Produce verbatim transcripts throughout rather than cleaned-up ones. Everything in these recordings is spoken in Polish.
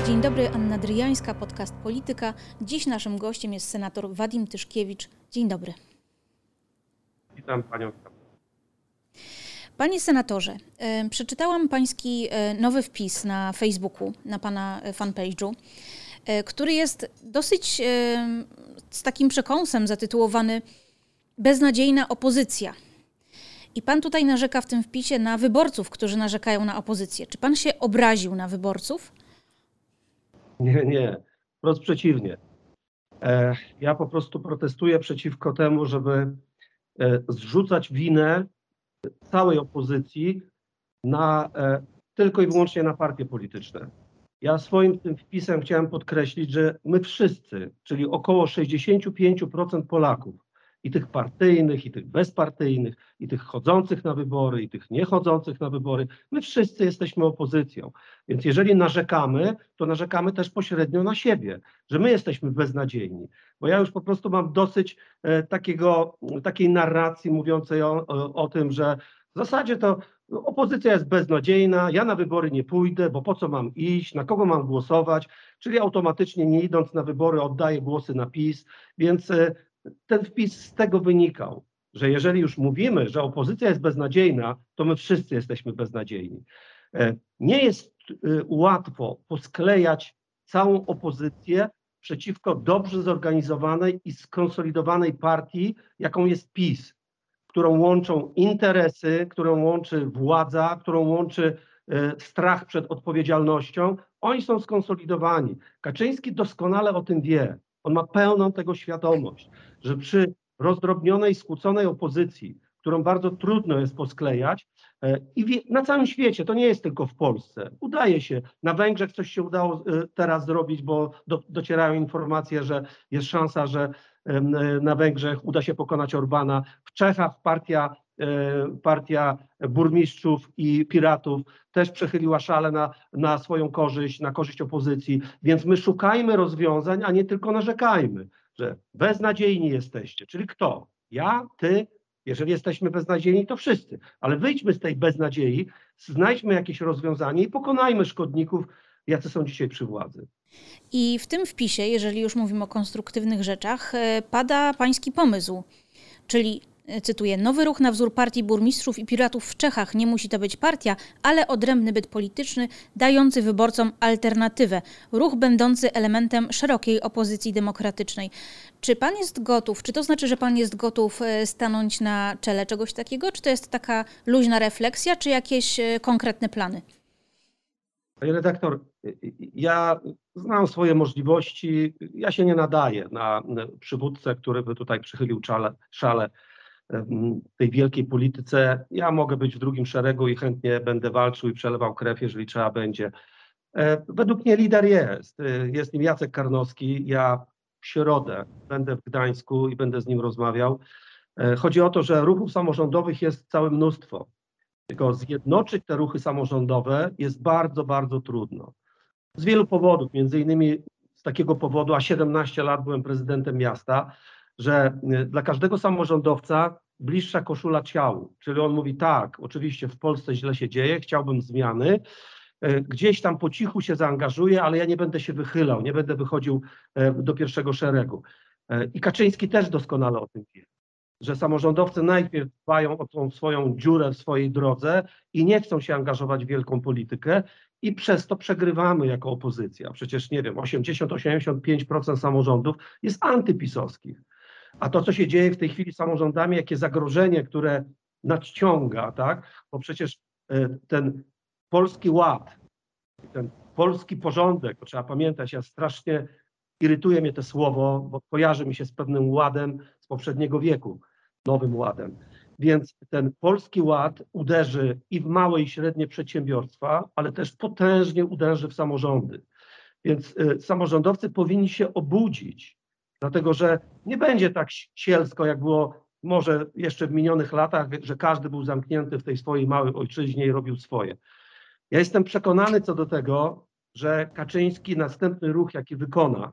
Dzień dobry, Anna Dryjańska, podcast Polityka. Dziś naszym gościem jest senator Wadim Tyszkiewicz. Dzień dobry. Witam panią. Panie senatorze, e, przeczytałam pański e, nowy wpis na Facebooku, na pana fanpage'u, e, który jest dosyć e, z takim przekąsem zatytułowany Beznadziejna opozycja. I pan tutaj narzeka w tym wpisie na wyborców, którzy narzekają na opozycję. Czy pan się obraził na wyborców? Nie, nie, wprost przeciwnie. E, ja po prostu protestuję przeciwko temu, żeby e, zrzucać winę całej opozycji na, e, tylko i wyłącznie na partie polityczne. Ja swoim tym wpisem chciałem podkreślić, że my wszyscy, czyli około sześćdziesiąt pięć procent Polaków, i tych partyjnych, i tych bezpartyjnych, i tych chodzących na wybory, i tych niechodzących na wybory, my wszyscy jesteśmy opozycją. Więc jeżeli narzekamy, to narzekamy też pośrednio na siebie, że my jesteśmy beznadziejni. Bo ja już po prostu mam dosyć e, takiego, takiej narracji mówiącej o, o, o tym, że w zasadzie to opozycja jest beznadziejna, ja na wybory nie pójdę, bo po co mam iść, na kogo mam głosować, czyli automatycznie nie idąc na wybory oddaję głosy na PiS, więc e, ten wpis z tego wynikał, że jeżeli już mówimy, że opozycja jest beznadziejna, to my wszyscy jesteśmy beznadziejni. Nie jest łatwo posklejać całą opozycję przeciwko dobrze zorganizowanej i skonsolidowanej partii, jaką jest PiS, którą łączą interesy, którą łączy władza, którą łączy strach przed odpowiedzialnością. Oni są skonsolidowani. Kaczyński doskonale o tym wie. On ma pełną tego świadomość, że przy rozdrobnionej, skłóconej opozycji, którą bardzo trudno jest posklejać i na całym świecie, to nie jest tylko w Polsce, udaje się. Na Węgrzech coś się udało teraz zrobić, bo do, docierają informacje, że jest szansa, że na Węgrzech uda się pokonać Orbana. W Czechach partia Partia burmistrzów i piratów też przechyliła szale na, na swoją korzyść, na korzyść opozycji, więc my szukajmy rozwiązań, a nie tylko narzekajmy, że beznadziejni jesteście, czyli kto? Ja, ty, jeżeli jesteśmy beznadziejni, to wszyscy, ale wyjdźmy z tej beznadziei, znajdźmy jakieś rozwiązanie i pokonajmy szkodników, jacy są dzisiaj przy władzy. I w tym wpisie, jeżeli już mówimy o konstruktywnych rzeczach, pada pański pomysł, czyli cytuję, nowy ruch na wzór partii burmistrzów i piratów w Czechach. Nie musi to być partia, ale odrębny byt polityczny, dający wyborcom alternatywę. Ruch będący elementem szerokiej opozycji demokratycznej. Czy pan jest gotów, czy to znaczy, że pan jest gotów stanąć na czele czegoś takiego? Czy to jest taka luźna refleksja, czy jakieś konkretne plany? Panie redaktor, ja znam swoje możliwości. Ja się nie nadaję na przywódcę, który by tutaj przychylił szale, szale w tej wielkiej polityce. Ja mogę być w drugim szeregu i chętnie będę walczył i przelewał krew, jeżeli trzeba będzie. Według mnie lider jest. Jest nim Jacek Karnowski. Ja w środę będę w Gdańsku i będę z nim rozmawiał. Chodzi o to, że ruchów samorządowych jest całe mnóstwo. Tylko zjednoczyć te ruchy samorządowe jest bardzo, bardzo trudno. Z wielu powodów, między innymi z takiego powodu, a siedemnaście lat byłem prezydentem miasta, że dla każdego samorządowca bliższa koszula ciału. Czyli on mówi tak, oczywiście w Polsce źle się dzieje, chciałbym zmiany, gdzieś tam po cichu się zaangażuję, ale ja nie będę się wychylał, nie będę wychodził do pierwszego szeregu. I Kaczyński też doskonale o tym wie, że samorządowcy najpierw dbają o tą swoją dziurę w swojej drodze i nie chcą się angażować w wielką politykę i przez to przegrywamy jako opozycja. Przecież nie wiem, osiemdziesiąt do osiemdziesięciu pięciu procent samorządów jest antypisowskich. A to, co się dzieje w tej chwili z samorządami, jakie zagrożenie, które nadciąga, tak? Bo przecież ten polski ład, ten polski porządek, bo trzeba pamiętać, ja strasznie irytuje mnie to słowo, bo kojarzy mi się z pewnym ładem z poprzedniego wieku, nowym ładem. Więc ten polski ład uderzy i w małe i średnie przedsiębiorstwa, ale też potężnie uderzy w samorządy. Więc y, samorządowcy powinni się obudzić, dlatego że nie będzie tak sielsko, jak było może jeszcze w minionych latach, że każdy był zamknięty w tej swojej małej ojczyźnie i robił swoje. Ja jestem przekonany co do tego, że Kaczyński następny ruch, jaki wykona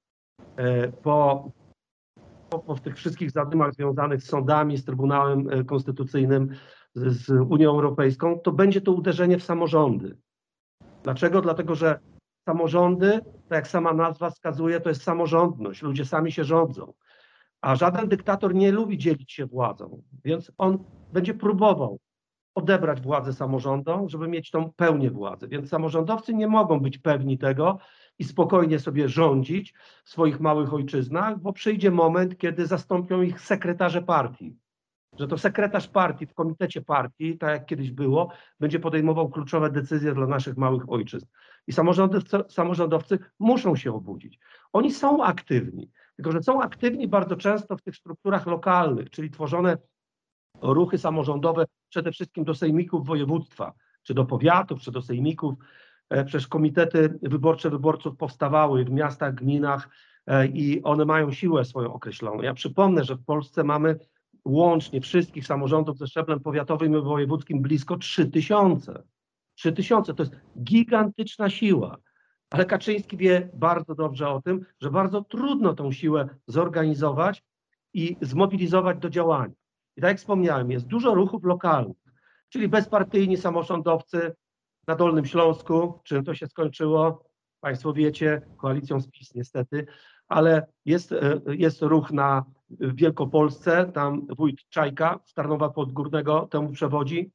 y, po Po, po tych wszystkich zadymach związanych z sądami, z Trybunałem Konstytucyjnym, z, z Unią Europejską, to będzie to uderzenie w samorządy. Dlaczego? Dlatego, że samorządy, tak jak sama nazwa wskazuje, to jest samorządność, ludzie sami się rządzą. A żaden dyktator nie lubi dzielić się władzą, więc on będzie próbował odebrać władzę samorządom, żeby mieć tą pełnię władzy. Więc samorządowcy nie mogą być pewni tego i spokojnie sobie rządzić w swoich małych ojczyznach, bo przyjdzie moment, kiedy zastąpią ich sekretarze partii. Że to sekretarz partii w komitecie partii, tak jak kiedyś było, będzie podejmował kluczowe decyzje dla naszych małych ojczyzn. I samorządowcy, samorządowcy muszą się obudzić. Oni są aktywni, tylko że są aktywni bardzo często w tych strukturach lokalnych, czyli tworzone ruchy samorządowe przede wszystkim do sejmików województwa, czy do powiatów, czy do sejmików. Przecież komitety wyborcze wyborców powstawały w miastach, gminach i one mają siłę swoją określoną. Ja przypomnę, że w Polsce mamy łącznie wszystkich samorządów ze szczeblem powiatowym i wojewódzkim blisko trzy tysiące. trzy tysiące to jest gigantyczna siła. Ale Kaczyński wie bardzo dobrze o tym, że bardzo trudno tą siłę zorganizować i zmobilizować do działania. I tak jak wspomniałem, jest dużo ruchów lokalnych, czyli bezpartyjni samorządowcy na Dolnym Śląsku. Czym to się skończyło? Państwo wiecie, koalicją z PiS niestety, ale jest, jest ruch na w Wielkopolsce, tam wójt Czajka z Tarnowa Podgórnego temu przewodzi.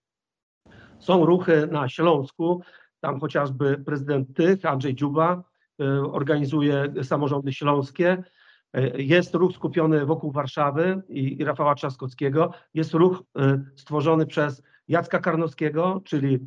Są ruchy na Śląsku, tam chociażby prezydent Tych, Andrzej Dziuba, organizuje samorządy śląskie. Jest ruch skupiony wokół Warszawy i, i Rafała Trzaskowskiego. Jest ruch stworzony przez Jacka Karnowskiego, czyli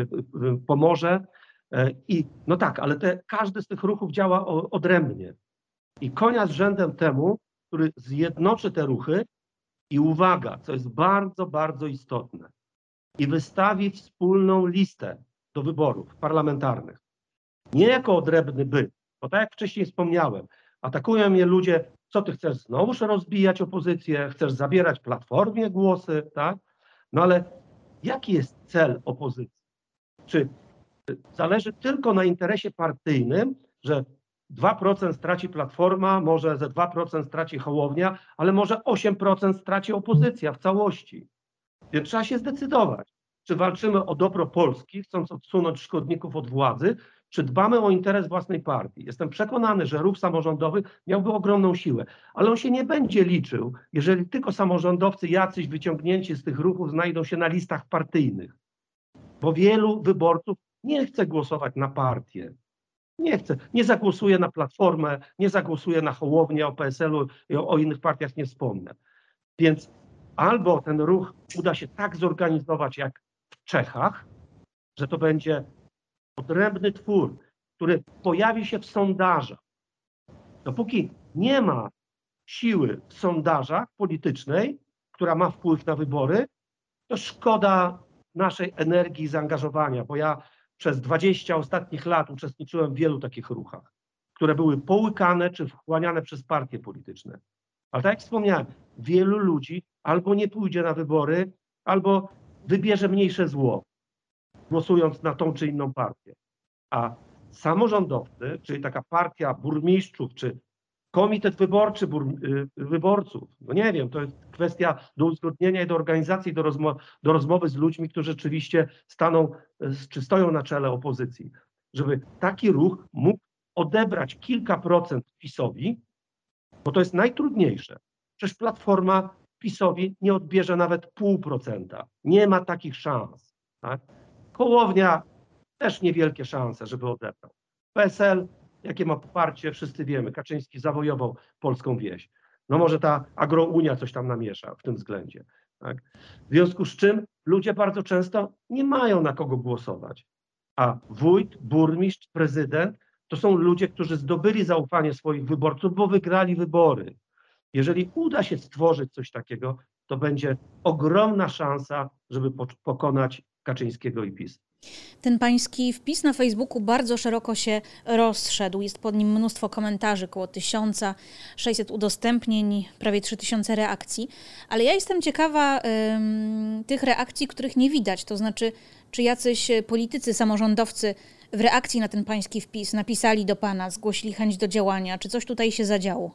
Pomorze. I no tak, ale te, każdy z tych ruchów działa odrębnie. I konia z rzędem temu, który zjednoczy te ruchy i uwaga, co jest bardzo, bardzo istotne, i wystawi wspólną listę do wyborów parlamentarnych. Nie jako odrębny byt, bo tak jak wcześniej wspomniałem, atakują mnie ludzie, co ty chcesz znowuż rozbijać opozycję, chcesz zabierać Platformie głosy, tak? No ale jaki jest cel opozycji? Czy zależy tylko na interesie partyjnym, że dwa procent straci Platforma, może ze dwa procent straci Hołownia, ale może osiem procent straci opozycja w całości. Więc trzeba się zdecydować, czy walczymy o dobro Polski, chcąc odsunąć szkodników od władzy, czy dbamy o interes własnej partii. Jestem przekonany, że ruch samorządowy miałby ogromną siłę, ale on się nie będzie liczył, jeżeli tylko samorządowcy jacyś wyciągnięci z tych ruchów znajdą się na listach partyjnych. Bo wielu wyborców nie chce głosować na partię. Nie chce, nie zagłosuje na Platformę, nie zagłosuje na Hołownię, o P S L u i o, o innych partiach nie wspomnę. Więc albo ten ruch uda się tak zorganizować jak w Czechach, że to będzie odrębny twór, który pojawi się w sondażach. Dopóki nie ma siły w sondażach politycznej, która ma wpływ na wybory, to szkoda naszej energii i zaangażowania, bo ja przez dwadzieścia ostatnich lat uczestniczyłem w wielu takich ruchach, które były połykane czy wchłaniane przez partie polityczne. Ale tak jak wspomniałem, wielu ludzi albo nie pójdzie na wybory, albo wybierze mniejsze zło, głosując na tą czy inną partię. A samorządowcy, czyli taka partia burmistrzów, czy komitet wyborczy bur, wyborców, no nie wiem, to jest kwestia do uzgodnienia i do organizacji, do, rozmo do rozmowy z ludźmi, którzy rzeczywiście staną, czy stoją na czele opozycji, żeby taki ruch mógł odebrać kilka procent PiS-owi, bo to jest najtrudniejsze. Przecież Platforma PiS-owi nie odbierze nawet pół procenta. Nie ma takich szans. Tak? Hołownia też niewielkie szanse, żeby odebrał. P S L, jakie ma poparcie, wszyscy wiemy. Kaczyński zawojował polską wieś. No może ta agrounia coś tam namiesza w tym względzie. Tak? W związku z czym ludzie bardzo często nie mają na kogo głosować. A wójt, burmistrz, prezydent to są ludzie, którzy zdobyli zaufanie swoich wyborców, bo wygrali wybory. Jeżeli uda się stworzyć coś takiego, to będzie ogromna szansa, żeby pokonać Kaczyńskiego i PiS. Ten pański wpis na Facebooku bardzo szeroko się rozszedł. Jest pod nim mnóstwo komentarzy, około tysiąc sześćset udostępnień, prawie trzy tysiące reakcji. Ale ja jestem ciekawa ym, tych reakcji, których nie widać. To znaczy, czy jacyś politycy, samorządowcy w reakcji na ten pański wpis napisali do pana, zgłosili chęć do działania, czy coś tutaj się zadziało?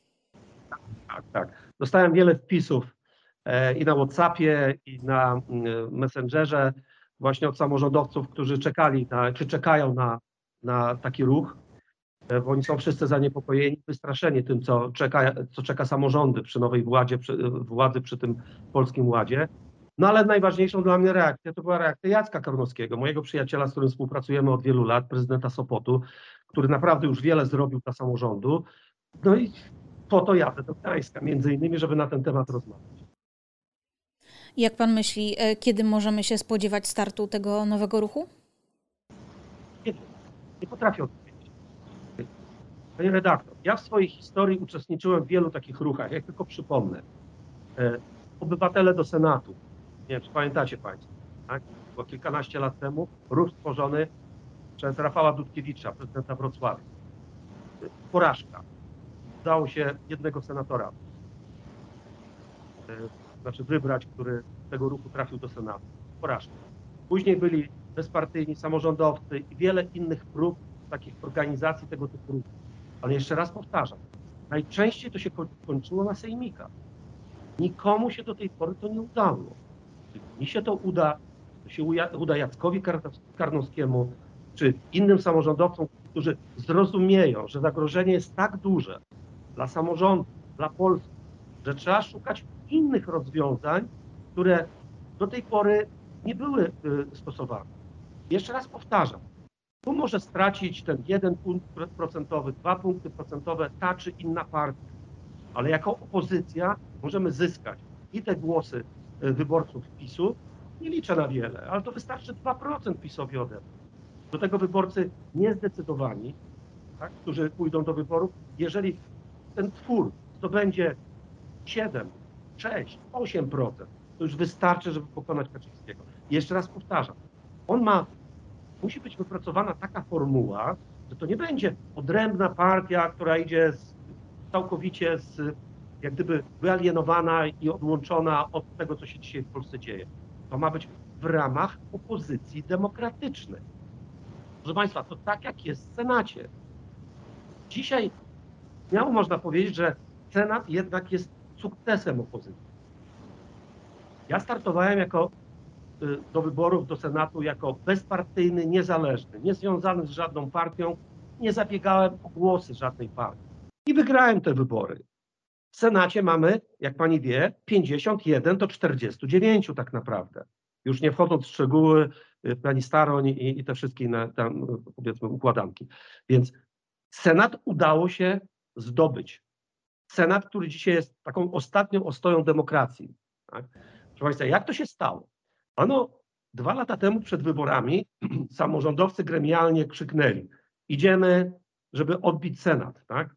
Tak, tak. Dostałem wiele wpisów e, i na WhatsAppie, i na e, Messengerze, właśnie od samorządowców, którzy czekali na, czy czekają na na taki ruch, bo oni są wszyscy zaniepokojeni, wystraszeni tym, co czeka, co czeka samorządy przy nowej władzie, przy, władzy przy tym Polskim Ładzie. No ale najważniejszą dla mnie reakcją to była reakcja Jacka Karnowskiego, mojego przyjaciela, z którym współpracujemy od wielu lat, prezydenta Sopotu, który naprawdę już wiele zrobił dla samorządu. No i po to jadę do Gdańska, między innymi, żeby na ten temat rozmawiać. Jak pan myśli, kiedy możemy się spodziewać startu tego nowego ruchu? Nie wiem, nie potrafię odpowiedzieć. Panie redaktor, ja w swojej historii uczestniczyłem w wielu takich ruchach, jak tylko przypomnę. E, obywatele do Senatu, nie wiem, czy pamiętacie Państwo, tak? Było kilkanaście lat temu ruch stworzony przez Rafała Dudkiewicza, prezydenta Wrocławia. Porażka. Udało się jednego senatora, e, znaczy wybrać, który z tego ruchu trafił do Senatu. Porażka. Później byli bezpartyjni samorządowcy i wiele innych prób takich organizacji tego typu ruchów. Ale jeszcze raz powtarzam, najczęściej to się kończyło na sejmikach. Nikomu się do tej pory to nie udało. Czy mi się to uda, to się uda Jackowi Karnowskiemu, czy innym samorządowcom, którzy zrozumieją, że zagrożenie jest tak duże dla samorządu, dla Polski, że trzeba szukać innych rozwiązań, które do tej pory nie były stosowane. Jeszcze raz powtarzam, tu może stracić ten jeden punkt procentowy, dwa punkty procentowe ta czy inna partia, ale jako opozycja możemy zyskać i te głosy wyborców PiSu, nie liczę na wiele, ale to wystarczy dwa procent PiSowi odebrać. Do tego wyborcy niezdecydowani, tak, którzy pójdą do wyborów, jeżeli ten twór zdobędzie siedem, sześć, osiem procent, to już wystarczy, żeby pokonać Kaczyńskiego. I jeszcze raz powtarzam, on ma, musi być wypracowana taka formuła, że to nie będzie odrębna partia, która idzie z, całkowicie z, jak gdyby wyalienowana i odłączona od tego, co się dzisiaj w Polsce dzieje. To ma być w ramach opozycji demokratycznej. Proszę Państwa, to tak jak jest w Senacie. Dzisiaj śmiało można powiedzieć, że Senat jednak jest sukcesem opozycji. Ja startowałem jako, do wyborów do Senatu jako bezpartyjny, niezależny, niezwiązany z żadną partią, nie zabiegałem o głosy żadnej partii. I wygrałem te wybory. W Senacie mamy, jak pani wie, pięćdziesiąt jeden do czterdziestu dziewięciu tak naprawdę. Już nie wchodząc w szczegóły, pani Staroń i, i te wszystkie inne tam, powiedzmy, układanki. Więc Senat udało się zdobyć. Senat, który dzisiaj jest taką ostatnią ostoją demokracji. Tak? Proszę Państwa, jak to się stało? Ano, dwa lata temu przed wyborami samorządowcy gremialnie krzyknęli: idziemy, żeby odbić Senat. Tak?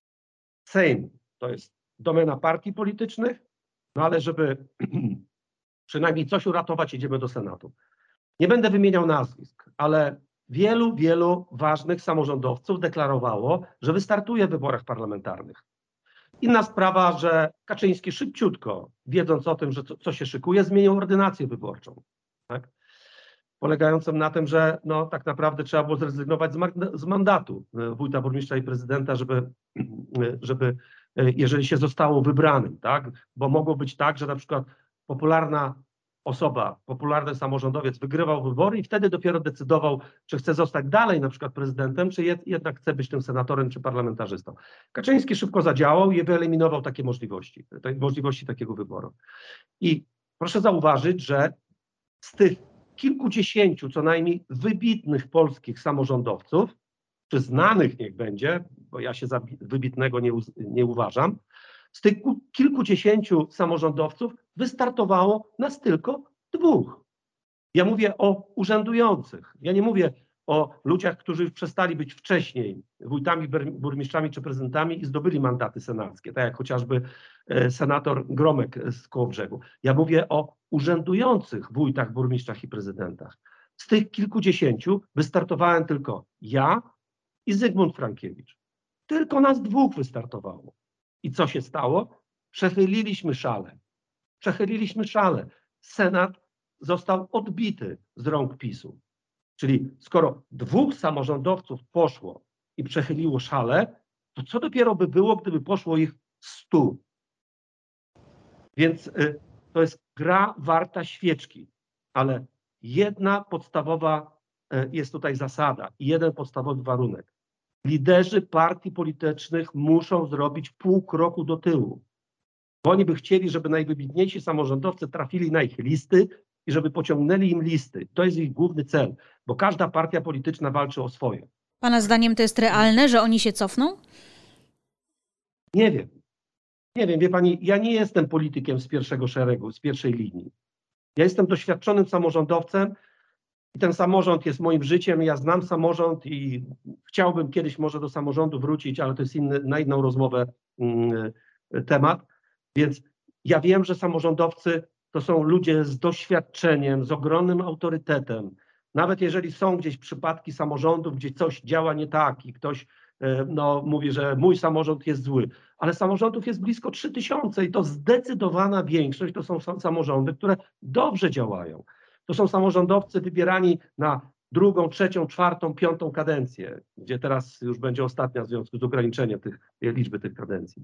Sejm to jest domena partii politycznych, no ale żeby przynajmniej coś uratować, idziemy do Senatu. Nie będę wymieniał nazwisk, ale wielu, wielu ważnych samorządowców deklarowało, że wystartuje w wyborach parlamentarnych. Inna sprawa, że Kaczyński szybciutko, wiedząc o tym, że co, co się szykuje, zmienił ordynację wyborczą. Tak? Polegającą na tym, że no, tak naprawdę trzeba było zrezygnować z, z mandatu wójta, burmistrza i prezydenta, żeby, żeby jeżeli się zostało wybranym, tak? Bo mogło być tak, że na przykład popularna osoba, popularny samorządowiec wygrywał wybory i wtedy dopiero decydował, czy chce zostać dalej na przykład prezydentem, czy jednak chce być tym senatorem czy parlamentarzystą. Kaczyński szybko zadziałał i wyeliminował takie możliwości, te możliwości takiego wyboru. I proszę zauważyć, że z tych kilkudziesięciu co najmniej wybitnych polskich samorządowców, czy znanych niech będzie, bo ja się za wybitnego nie, nie uważam, z tych kilkudziesięciu samorządowców wystartowało nas tylko dwóch. Ja mówię o urzędujących. Ja nie mówię o ludziach, którzy już przestali być wcześniej wójtami, burmistrzami czy prezydentami i zdobyli mandaty senackie, tak jak chociażby senator Gromek z Kołobrzegu. Ja mówię o urzędujących wójtach, burmistrzach i prezydentach. Z tych kilkudziesięciu wystartowałem tylko ja i Zygmunt Frankiewicz. Tylko nas dwóch wystartowało. I co się stało? Przechyliliśmy szalę. Przechyliliśmy szalę. Senat został odbity z rąk PiSu. Czyli skoro dwóch samorządowców poszło i przechyliło szalę, to co dopiero by było, gdyby poszło ich stu? Więc y, to jest gra warta świeczki. Ale jedna podstawowa jest tutaj zasada i jeden podstawowy warunek. Liderzy partii politycznych muszą zrobić pół kroku do tyłu. Bo oni by chcieli, żeby najwybitniejsi samorządowcy trafili na ich listy i żeby pociągnęli im listy. To jest ich główny cel, bo każda partia polityczna walczy o swoje. Pana zdaniem to jest realne, że oni się cofną? Nie wiem. Nie wiem, wie pani, ja nie jestem politykiem z pierwszego szeregu, z pierwszej linii. Ja jestem doświadczonym samorządowcem i ten samorząd jest moim życiem. Ja znam samorząd i chciałbym kiedyś może do samorządu wrócić, ale to jest inny, na inną rozmowę mm, temat. Więc ja wiem, że samorządowcy to są ludzie z doświadczeniem, z ogromnym autorytetem. Nawet jeżeli są gdzieś przypadki samorządów, gdzie coś działa nie tak i ktoś no, mówi, że mój samorząd jest zły, ale samorządów jest blisko trzy tysiące i to zdecydowana większość to są samorządy, które dobrze działają. To są samorządowcy wybierani na drugą, trzecią, czwartą, piątą kadencję, gdzie teraz już będzie ostatnia w związku z ograniczeniem tych, liczby tych kadencji.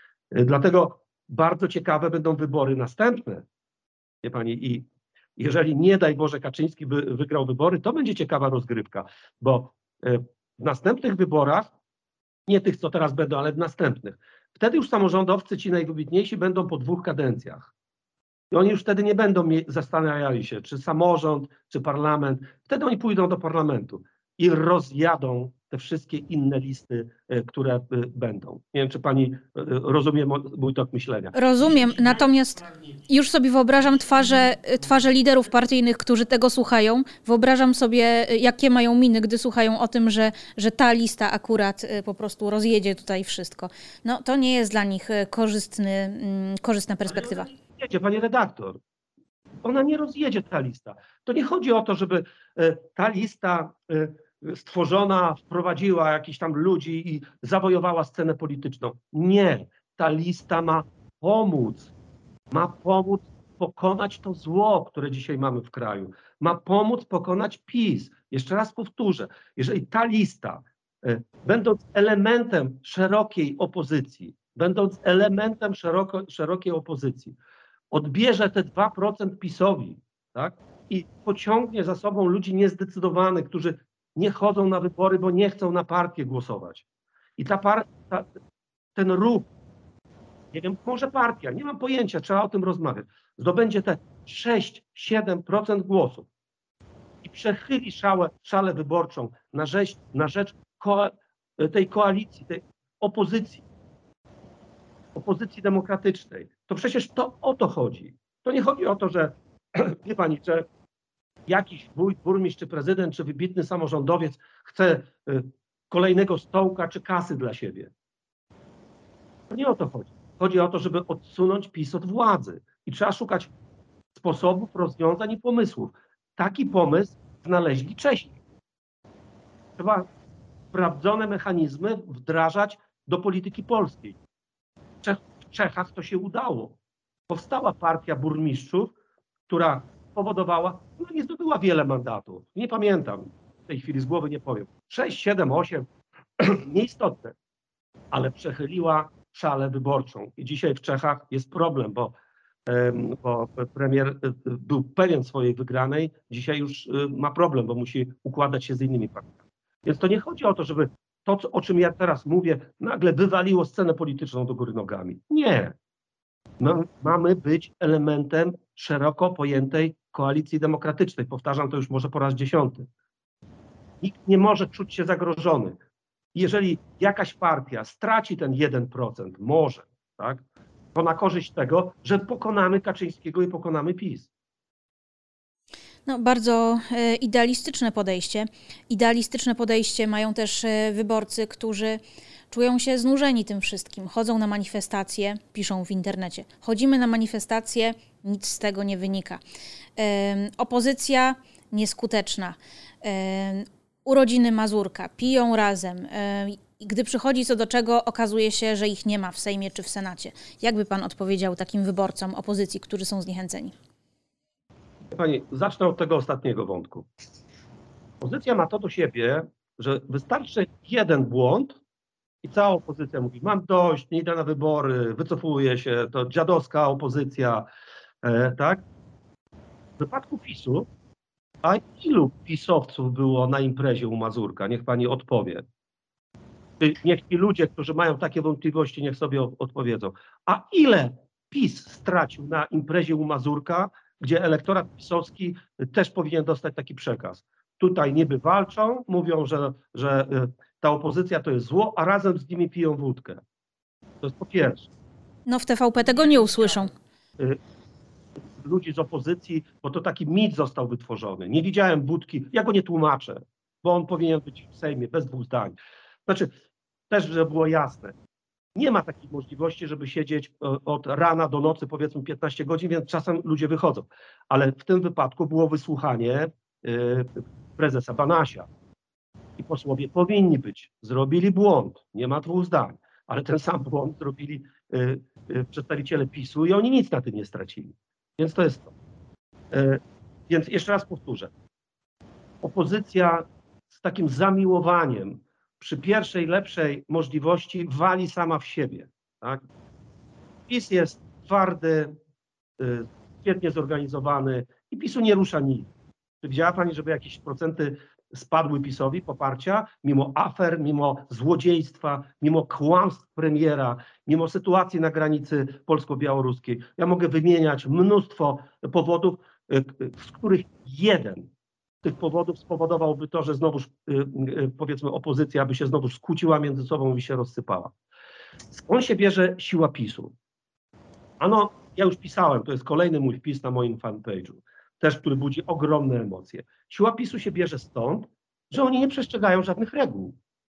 Dlatego bardzo ciekawe będą wybory następne, wie pani, i jeżeli nie daj Boże Kaczyński by wygrał wybory, to będzie ciekawa rozgrywka, bo w następnych wyborach, nie tych, co teraz będą, ale w następnych, wtedy już samorządowcy, ci najwybitniejsi, będą po dwóch kadencjach. I oni już wtedy nie będą zastanawiali się, czy samorząd, czy parlament. Wtedy oni pójdą do parlamentu i rozjadą te wszystkie inne listy, które będą. Nie wiem, czy pani rozumie mój tok myślenia. Rozumiem, natomiast już sobie wyobrażam twarze, twarze liderów partyjnych, którzy tego słuchają. Wyobrażam sobie, jakie mają miny, gdy słuchają o tym, że, że ta lista akurat po prostu rozjedzie tutaj wszystko. No to nie jest dla nich korzystny, korzystna perspektywa. Wiecie, panie redaktor, ona nie rozjedzie, ta lista. To nie chodzi o to, żeby ta lista stworzona wprowadziła jakichś tam ludzi i zawojowała scenę polityczną. Nie, ta lista ma pomóc, ma pomóc pokonać to zło, które dzisiaj mamy w kraju. Ma pomóc pokonać PiS. Jeszcze raz powtórzę, jeżeli ta lista, będąc elementem szerokiej opozycji, będąc elementem szeroko, szerokiej opozycji, odbierze te dwa procent PiS-owi, tak, i pociągnie za sobą ludzi niezdecydowanych, którzy nie chodzą na wybory, bo nie chcą na partię głosować. I ta partia, ten ruch, nie wiem, może partia, nie mam pojęcia, trzeba o tym rozmawiać, zdobędzie te sześć siedem procent głosów i przechyli szałę, szalę wyborczą na rzecz, na rzecz ko tej koalicji, tej opozycji, opozycji demokratycznej. To przecież to o to chodzi. To nie chodzi o to, że, wie pani, że jakiś wójt, burmistrz, czy prezydent, czy wybitny samorządowiec chce kolejnego stołka, czy kasy dla siebie. To nie o to chodzi. Chodzi o to, żeby odsunąć PiS od władzy. I trzeba szukać sposobów, rozwiązań i pomysłów. Taki pomysł znaleźli Czesi. Trzeba sprawdzone mechanizmy wdrażać do polityki polskiej. W Czechach to się udało. Powstała partia burmistrzów, która powodowała, no nie zdobyła wiele mandatów. Nie pamiętam, w tej chwili z głowy nie powiem. sześć, siedem, osiem, nieistotne, ale przechyliła szalę wyborczą. I dzisiaj w Czechach jest problem, bo, bo premier był pewien swojej wygranej, dzisiaj już ma problem, bo musi układać się z innymi partiami. Więc to nie chodzi o to, żeby to, o czym ja teraz mówię, nagle wywaliło scenę polityczną do góry nogami. Nie. My mamy być elementem szeroko pojętej koalicji demokratycznej. Powtarzam to już może po raz dziesiąty. Nikt nie może czuć się zagrożony. Jeżeli jakaś partia straci ten jeden procent, może, tak, to na korzyść tego, że pokonamy Kaczyńskiego i pokonamy PiS. No, bardzo idealistyczne podejście. Idealistyczne podejście mają też wyborcy, którzy czują się znużeni tym wszystkim. Chodzą na manifestacje, piszą w internecie. Chodzimy na manifestacje, nic z tego nie wynika. Yy, opozycja nieskuteczna. Yy, urodziny Mazurka, piją razem. Yy, gdy przychodzi co do czego, okazuje się, że ich nie ma w Sejmie czy w Senacie. Jak by pan odpowiedział takim wyborcom opozycji, którzy są zniechęceni? Pani, zacznę od tego ostatniego wątku. Opozycja ma to do siebie, że wystarczy jeden błąd i cała opozycja mówi, mam dość, nie idę na wybory, wycofuję się, to dziadowska opozycja, e, tak? W wypadku PiS-u A ilu pisowców było na imprezie u Mazurka? Niech pani odpowie. Niech ci ludzie, którzy mają takie wątpliwości, niech sobie odpowiedzą. A ile PiS stracił na imprezie u Mazurka, gdzie elektorat pisowski też powinien dostać taki przekaz? Tutaj niby walczą, mówią, że, że ta opozycja to jest zło, a razem z nimi piją wódkę. To jest po pierwsze. No w T V P tego nie usłyszą. Ludzi z opozycji, bo to taki mit został wytworzony. Nie widziałem Budki, ja go nie tłumaczę, bo on powinien być w Sejmie bez dwóch zdań. Znaczy, też, żeby było jasne, nie ma takiej możliwości, żeby siedzieć od rana do nocy, powiedzmy piętnaście godzin, więc czasem ludzie wychodzą. Ale w tym wypadku było wysłuchanie prezesa Banasia. I posłowie powinni być. Zrobili błąd, nie ma dwóch zdań, ale ten sam błąd zrobili przedstawiciele PiSu i oni nic na tym nie stracili. Więc to jest to. Więc jeszcze raz powtórzę. Opozycja z takim zamiłowaniem przy pierwszej lepszej możliwości wali sama w siebie. Tak? PiS jest twardy, świetnie zorganizowany i PiSu nie rusza nic. Czy widziała pani, żeby jakieś procenty spadły PiSowi poparcia, mimo afer, mimo złodziejstwa, mimo kłamstw premiera, mimo sytuacji na granicy polsko-białoruskiej? Ja mogę wymieniać mnóstwo powodów, z których jeden z tych powodów spowodowałby to, że znowuż, powiedzmy, opozycja by się znowu skłóciła między sobą i się rozsypała. Skąd się bierze siła PiSu? Ano, ja już pisałem, to jest kolejny mój wpis na moim fanpage'u, też który budzi ogromne emocje. Siła PiSu się bierze stąd, że oni nie przestrzegają żadnych reguł.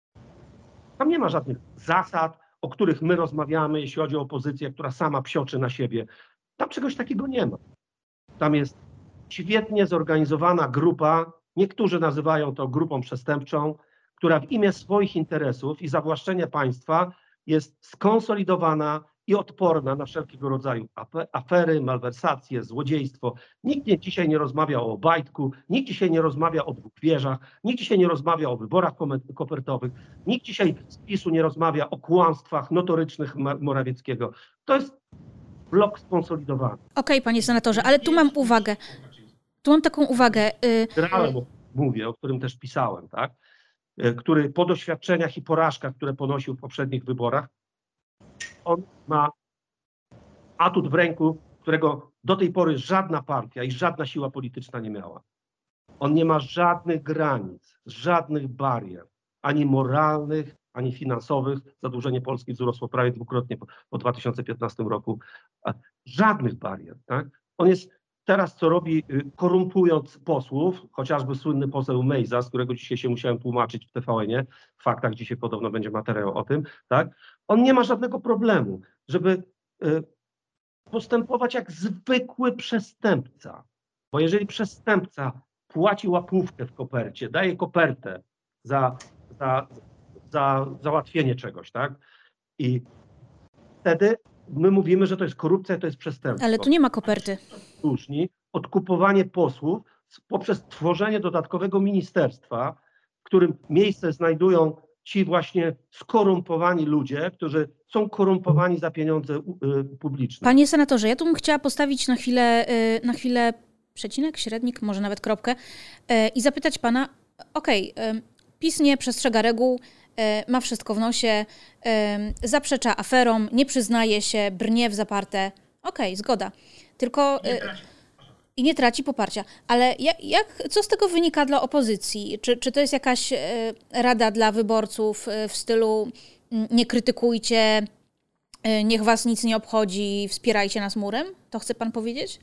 Tam nie ma żadnych zasad, o których my rozmawiamy, jeśli chodzi o opozycję, która sama psioczy na siebie. Tam czegoś takiego nie ma. Tam jest świetnie zorganizowana grupa, niektórzy nazywają to grupą przestępczą, która w imię swoich interesów i zawłaszczenia państwa jest skonsolidowana i odporna na wszelkiego rodzaju afery, malwersacje, złodziejstwo. Nikt nie, dzisiaj nie rozmawia o Obajtku, nikt dzisiaj nie rozmawia o dwóch wieżach, nikt dzisiaj nie rozmawia o wyborach kopertowych, nikt dzisiaj z PiSu nie rozmawia o kłamstwach notorycznych Morawieckiego. To jest blok skonsolidowany. Okej, okay, panie senatorze, ale tu mam uwagę. Tu mam taką uwagę. Generałem mówię, o którym też pisałem, tak? Który po doświadczeniach i porażkach, które ponosił w poprzednich wyborach, on ma atut w ręku, którego do tej pory żadna partia i żadna siła polityczna nie miała. On nie ma żadnych granic, żadnych barier, ani moralnych, ani finansowych. Zadłużenie Polski wzrosło prawie dwukrotnie po, po dwa tysiące piętnastym roku. Żadnych barier. Tak? On jest teraz, co robi, korumpując posłów, chociażby słynny poseł Mejza, z którego dzisiaj się musiałem tłumaczyć w T V N-ie, w Faktach dzisiaj podobno będzie materiał o tym, tak? On nie ma żadnego problemu, żeby y, postępować jak zwykły przestępca. Bo jeżeli przestępca płaci łapówkę w kopercie, daje kopertę za, za, za załatwienie czegoś, tak? I wtedy my mówimy, że to jest korupcja, to jest przestępstwo. Ale tu nie ma koperty. Różni odkupowanie posłów poprzez tworzenie dodatkowego ministerstwa, w którym miejsce znajdują ci właśnie skorumpowani ludzie, którzy są korumpowani za pieniądze publiczne. Panie senatorze, ja tu bym chciała postawić na chwilę, na chwilę przecinek, średnik, może nawet kropkę i zapytać pana, okej, okay, PiS nie przestrzega reguł, ma wszystko w nosie, zaprzecza aferom, nie przyznaje się, brnie w zaparte. Okej, okay, zgoda. Tylko nie i nie traci poparcia. Ale jak, jak, co z tego wynika dla opozycji? Czy, czy to jest jakaś rada dla wyborców w stylu nie krytykujcie, niech was nic nie obchodzi, wspierajcie nas murem? To chce pan powiedzieć?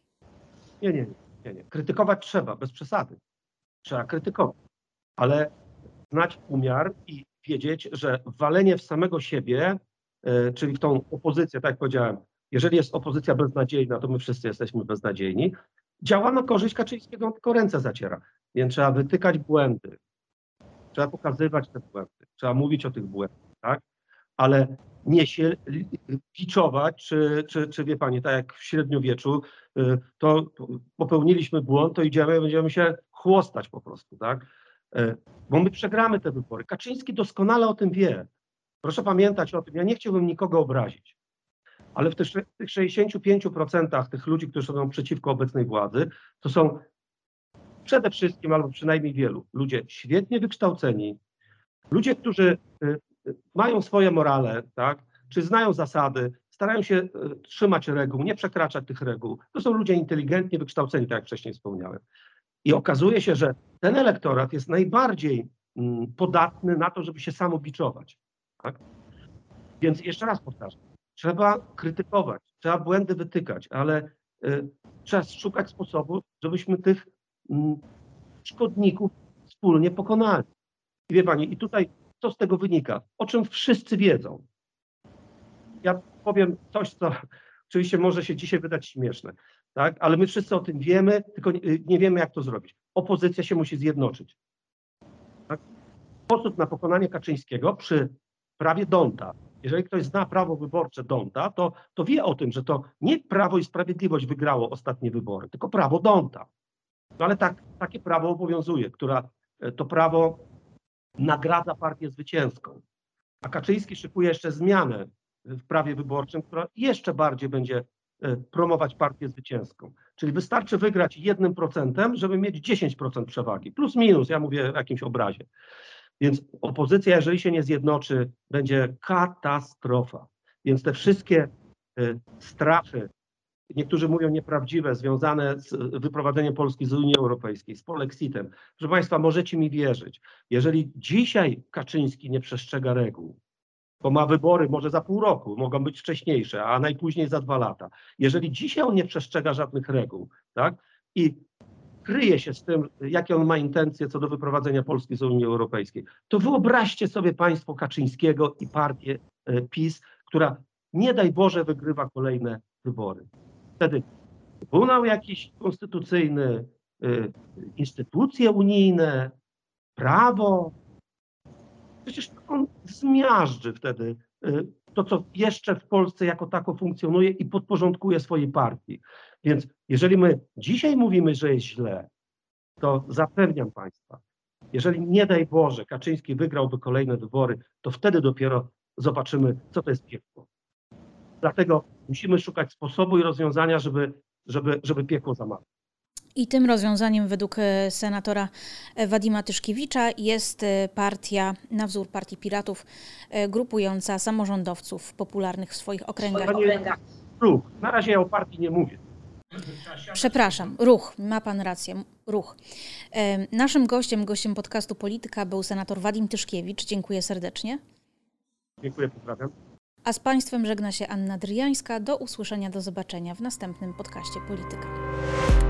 Nie, nie, nie, nie. Krytykować trzeba, bez przesady. Trzeba krytykować. Ale znać umiar i wiedzieć, że walenie w samego siebie, yy, czyli w tą opozycję, tak jak powiedziałem, jeżeli jest opozycja beznadziejna, to my wszyscy jesteśmy beznadziejni, działa na korzyść Kaczyńskiego, on tylko ręce zaciera. Więc trzeba wytykać błędy, trzeba pokazywać te błędy, trzeba mówić o tych błędach, tak? Ale nie się biczować, czy, czy, czy wie pani, tak jak w średniowieczu, yy, to popełniliśmy błąd, to idziemy, będziemy się chłostać po prostu, tak? Bo my przegramy te wybory. Kaczyński doskonale o tym wie. Proszę pamiętać o tym, ja nie chciałbym nikogo obrazić, ale w tych, tych sześćdziesięciu pięciu procentach tych ludzi, którzy są przeciwko obecnej władzy, to są przede wszystkim, albo przynajmniej wielu, ludzie świetnie wykształceni, ludzie, którzy mają swoje morale, tak, czy znają zasady, starają się trzymać reguł, nie przekraczać tych reguł. To są ludzie inteligentnie wykształceni, tak jak wcześniej wspomniałem. I okazuje się, że ten elektorat jest najbardziej podatny na to, żeby się samobiczować. Tak? Więc jeszcze raz powtarzam, trzeba krytykować, trzeba błędy wytykać, ale y, trzeba szukać sposobu, żebyśmy tych y, szkodników wspólnie pokonali. I wie pani, i tutaj co z tego wynika? O czym wszyscy wiedzą. Ja powiem coś, co oczywiście może się dzisiaj wydać śmieszne, tak? Ale my wszyscy o tym wiemy, tylko nie, nie wiemy, jak to zrobić. Opozycja się musi zjednoczyć. Tak? Sposób na pokonanie Kaczyńskiego przy prawie D'Hondta. Jeżeli ktoś zna prawo wyborcze D'Hondta, to, to wie o tym, że to nie Prawo i Sprawiedliwość wygrało ostatnie wybory, tylko prawo D'Hondta. No ale tak, takie prawo obowiązuje, która to prawo nagradza partię zwycięską. A Kaczyński szykuje jeszcze zmianę w prawie wyborczym, która jeszcze bardziej będzie promować partię zwycięską. Czyli wystarczy wygrać jednym procentem, żeby mieć dziesięć procent przewagi. Plus minus, ja mówię w jakimś obrazie. Więc opozycja, jeżeli się nie zjednoczy, będzie katastrofa. Więc te wszystkie strachy, niektórzy mówią nieprawdziwe, związane z wyprowadzeniem Polski z Unii Europejskiej, z polexitem. Proszę Państwa, możecie mi wierzyć, jeżeli dzisiaj Kaczyński nie przestrzega reguł, bo ma wybory może za pół roku, mogą być wcześniejsze, a najpóźniej za dwa lata. Jeżeli dzisiaj on nie przestrzega żadnych reguł, tak, i kryje się z tym, jakie on ma intencje co do wyprowadzenia Polski z Unii Europejskiej, to wyobraźcie sobie Państwo Kaczyńskiego i partię PiS, która nie daj Boże wygrywa kolejne wybory. Wtedy trybunał jakiś konstytucyjny, instytucje unijne, prawo. Przecież on zmiażdży wtedy to, co jeszcze w Polsce jako tako funkcjonuje i podporządkuje swojej partii. Więc jeżeli my dzisiaj mówimy, że jest źle, to zapewniam Państwa, jeżeli nie daj Boże Kaczyński wygrałby kolejne wybory, to wtedy dopiero zobaczymy, co to jest piekło. Dlatego musimy szukać sposobu i rozwiązania, żeby, żeby, żeby piekło zamawiać. I tym rozwiązaniem według senatora Wadima Tyszkiewicza jest partia na wzór Partii Piratów, grupująca samorządowców popularnych w swoich okręgach. Ruch. Na razie ja o partii nie mówię. Przepraszam, ruch, ma pan rację, ruch. Naszym gościem, gościem podcastu Polityka był senator Wadim Tyszkiewicz. Dziękuję serdecznie. Dziękuję, pozdrawiam. A z Państwem żegna się Anna Dryjańska. Do usłyszenia, do zobaczenia w następnym podcaście Polityka.